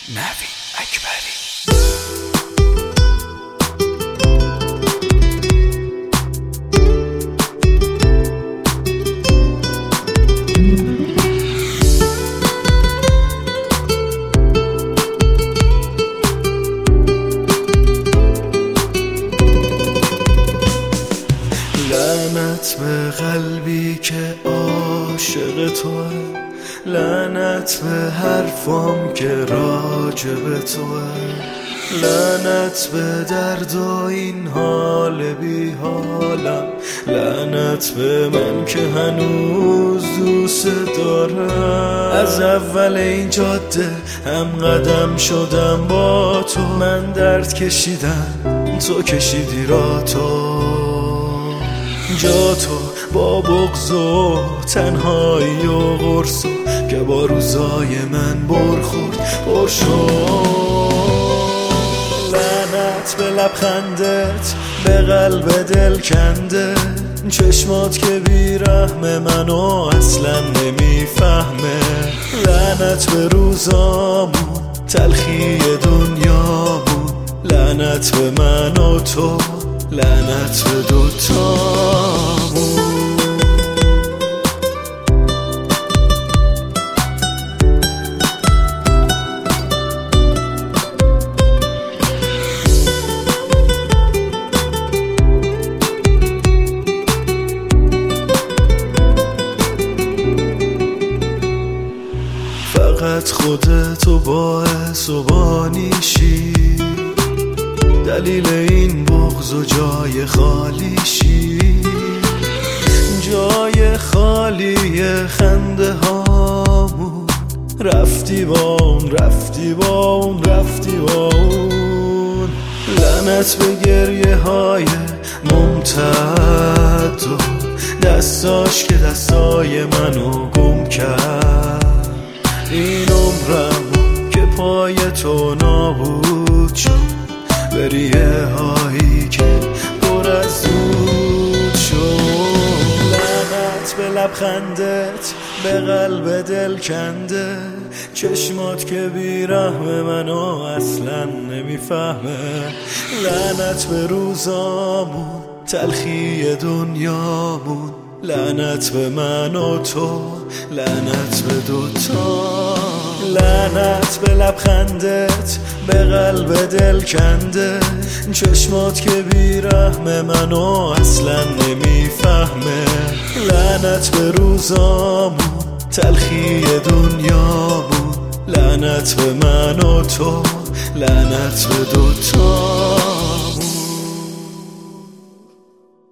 نوید اکبری. لعنت به قلبی که عاشق توه، لعنت به حرفام که راجب توه، لعنت به درد و این حال بی حالم، لعنت به من که هنوز دوست دارم. از اول این جاده هم قدم شدم با تو، من درد کشیدم تو کشیدی را تو، جا تو با بغض و تنهایی و غرص که با روزای من برخورد پر شد. لعنت به لبخندت به قلب دل کنده، چشمات که بیرحم منو اصلا نمیفهمه. لعنت به روزامون تلخی دنیامون، لعنت به من و تو، لعنت به دوتامون. فقط خودتو باعث و بانیشی، دلیل این بغض و جای خالیشی، جای خالی خنده هامون. رفتی با اون، رفتی با اون، رفتی با اون. لعنت به گریه های ممتد و دستاش که دستای منو گم کرد. این عمرم که پای تو نابود شد، بریه هایی که پر از دود شد. لعنت به لبخندت به قلب دل کنده، چشمات که بیرحم منو اصلا نمیفهمه. لعنت به روزامون تلخی دنیامون، لعنت به من و تو، لعنت به دوتا. لعنت به لبخندت به قلب دل کنده، چشمات که بیرحم منو اصلا نمیفهمه. لعنت به روزامون تلخی دنیامون، لعنت به من و تو، لعنت به دوتا.